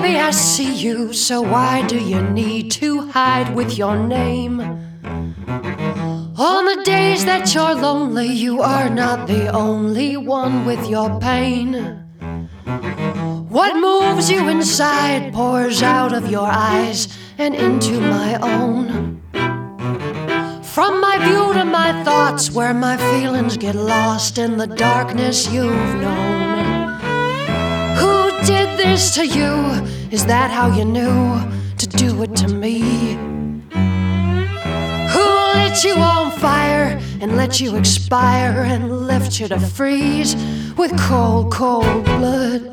baby, I see you, so why do you need to hide with your name? On the days that you're lonely, you are not the only one with your pain. What moves you inside pours out of your eyes and into my own. From my view to my thoughts, where my feelings get lost in the darkness you've known. Who did this to you? Is that how you knew to do it to me? Who lit you on fire and let you expire and left you to freeze with cold, cold blood?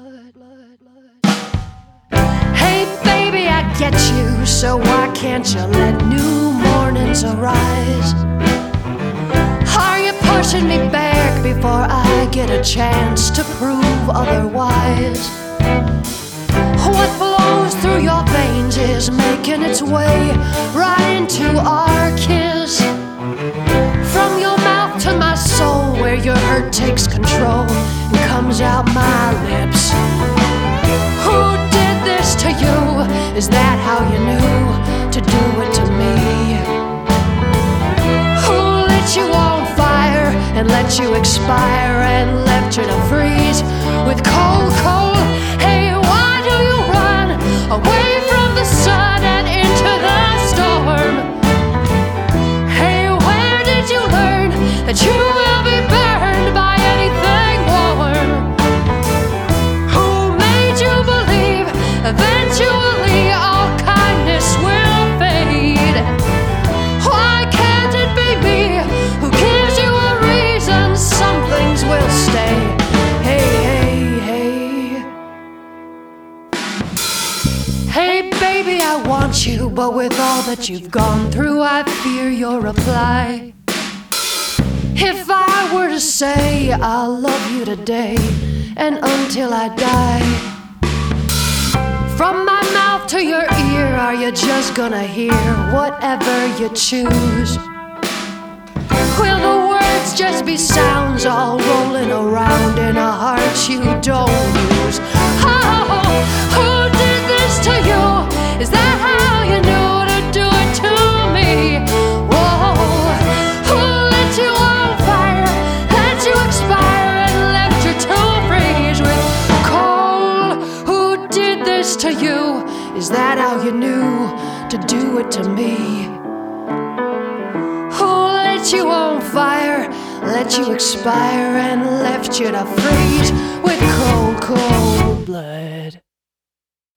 Hey baby, I get you, so why can't you let new mornings arise? Are you pushing me back before I get a chance to prove otherwise? What flows through your veins is making its way right into our kiss. From your mouth to my soul, where your hurt takes control and comes out my lips. Who did this to you? Is that how you knew to do it to me? Who lit you on fire and let you expire and left you to freeze with cold, cold? Hey, why do you run away from the sun and into the storm? Hey, where did you learn that you will be burned by anything warm? Who made you believe eventually all kindness will fade? Why can't it be me who gives you a reason some things will stay? Hey, hey, hey. Hey baby, I want you, but with all that you've gone through, I fear your reply. If I were to say I'll love you today and until I die, from my mouth to your ear, are you just gonna hear whatever you choose? Will the words just be sounds all rolling around in a heart you don't use? Oh, who did this to you? Is that how you knew to do it to me? Whoa, who lit you on fire, let you expire and left you to freeze with cold? Who did this to you? Is that how you knew to do it to me? Who lit you on fire, let you expire and left you to freeze with cold, cold blood?